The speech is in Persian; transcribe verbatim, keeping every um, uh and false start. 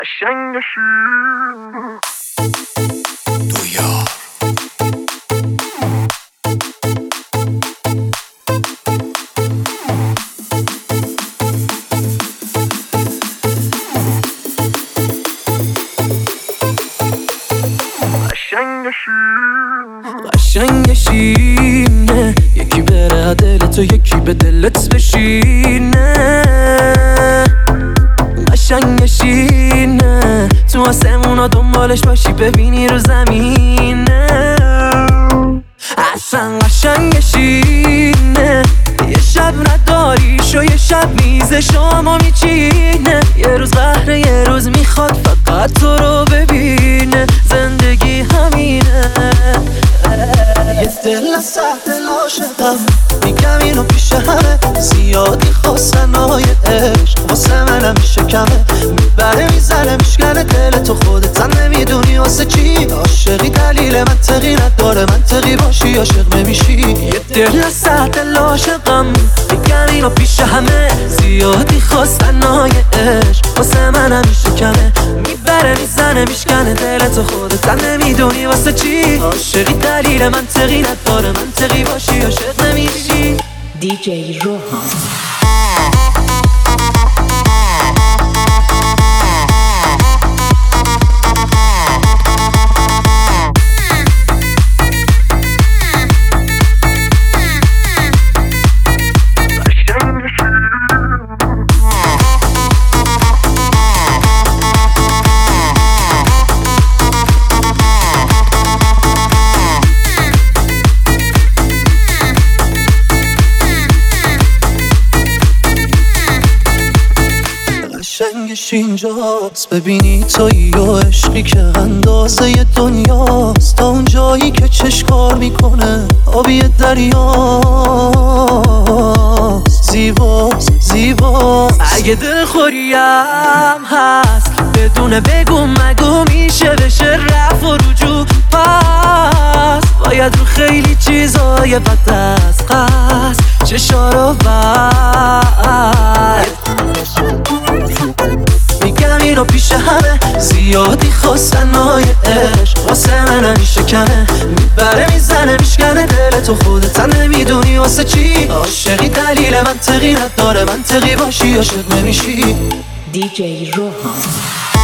قشنگ شیر دو یار قشنگ شیر قشنگ شینه، یکی بره دلت و یکی به دلت بشینه. قشنگ شینه، تو آسمونا دنبالش باشی ببینی رو زمینه. اصلا قشنگ شینه، یه شب نداریش و یه شب میز شما میچینه. یه روز بهره یه روز میخواد فقط تو رو ببینه. زندگی همینه، یه دل از دل عاشقم، میگم اینو پیش همه. زیادی خواستن های عشق واسه منم میشه کمه. میبره میزنه میشکنه دل تو، خودت هم نمیدونی واسه چی. عاشقی دلیل منطقی نداره، منطقی باشی عاشق نمیشی. یه دل از دل عاشقم، میگم اینو پیش همه. زیادی خواستن های عشق واسه منم میشه کمه. میبره میزنه میشکنه دل تو، خودت هم نمیدونی واسه چی. عاشقی دلیل منطقی نداره، منطقی باشی عاشق نمیشی. دی جی روحان قشنگش اینجاست، ببینی تویی و عشقی که اندازه دنیاست. تا اون جایی که چشکار میکنه آبی دریاست. زیباست زیباست. اگه دلخوریم هست بدون بگو مگو میشه بشه رفت و رجوع. پس باید رو خیلی چیزای بد از قصد چشا رو بست. میگم اینو پیش همه. زیادی خواستن های عشق واسه من میشه کمه. میبره میزنه میشکنه دل تو، خودت هم نمیدونی واسه چی. عاشقی دلیل منطقی نداره، منطقی باشی عاشق نمیشی. دی جی روحان